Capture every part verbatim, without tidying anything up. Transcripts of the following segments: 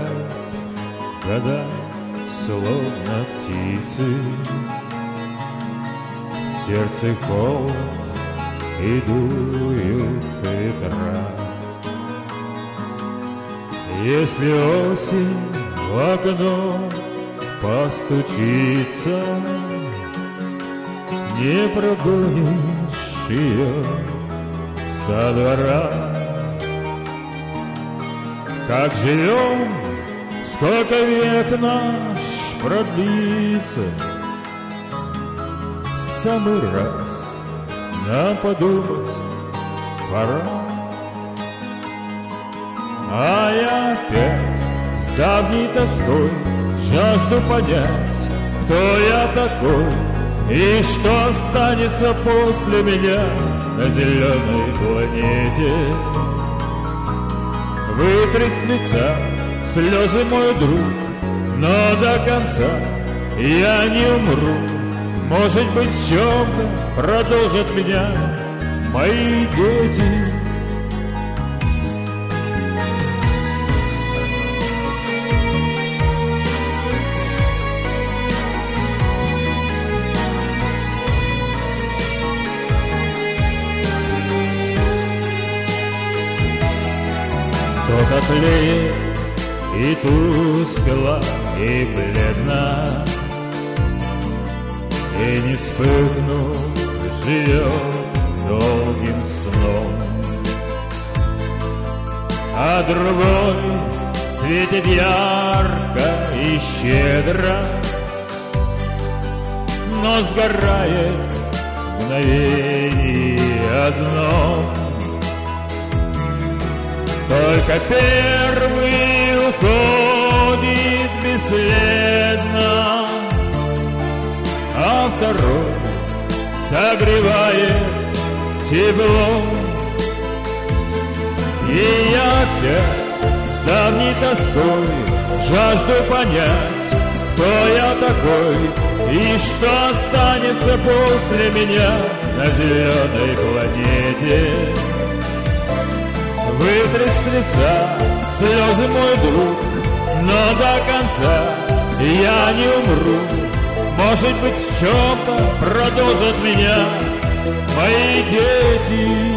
Пролетают года, словно птицы, в сердце холод и дуют ветра. Если осень в окно постучится, не прогонишь ее со двора. Как живем, сколько век наш продлится, в самый раз нам подумать пора. А я опять с давней тоской жажду понять, кто я такой и что останется после меня на зеленой планете. Вытряс с лица слезы, мой друг, но до конца я не умру. Может быть, в чем-то продолжат меня мои дети. Кто-то тлеет и тускла, и бледна, и не вспыхнув живет долгим сном. А другой светит ярко и щедро, но сгорает в мгновении одном. Только первый уходит бесследно, а второй согревает тепло. И я опять с давней тоской жажду понять, кто я такой и что останется после меня на зеленой планете. Вытряс с лица слезы, мой друг, но до конца я не умру. Может быть, в чем-то продолжат меня мои дети.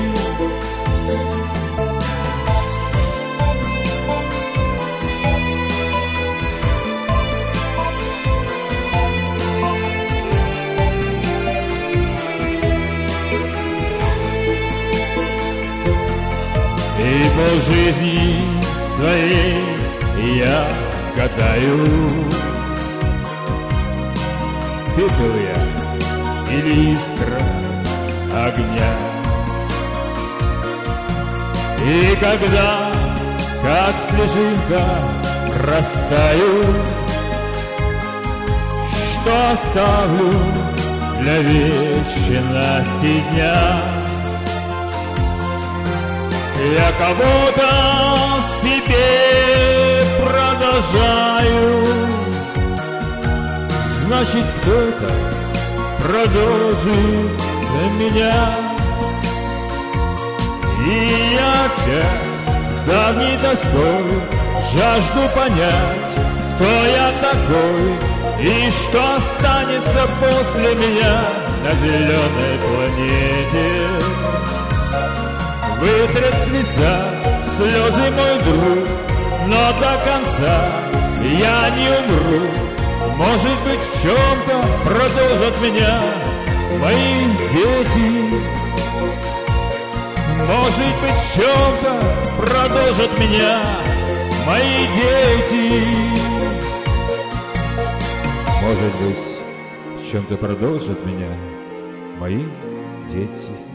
И полжизни своей я катаю, пепел я или искра огня. И когда, как снежинка, растаю, что оставлю для вечности дня? Я кого-то в себе продолжаю, значит, кто-то продолжит меня. И я опять с давней тоской жажду понять, кто я такой и что останется после меня на зеленой планете. Вытрет с лица слезы, мой друг, но до конца я не умру. Может быть, в чем-то продолжат меня мои дети. Может быть, в чем-то продолжат меня мои дети. Может быть, в чем-то продолжат меня мои дети.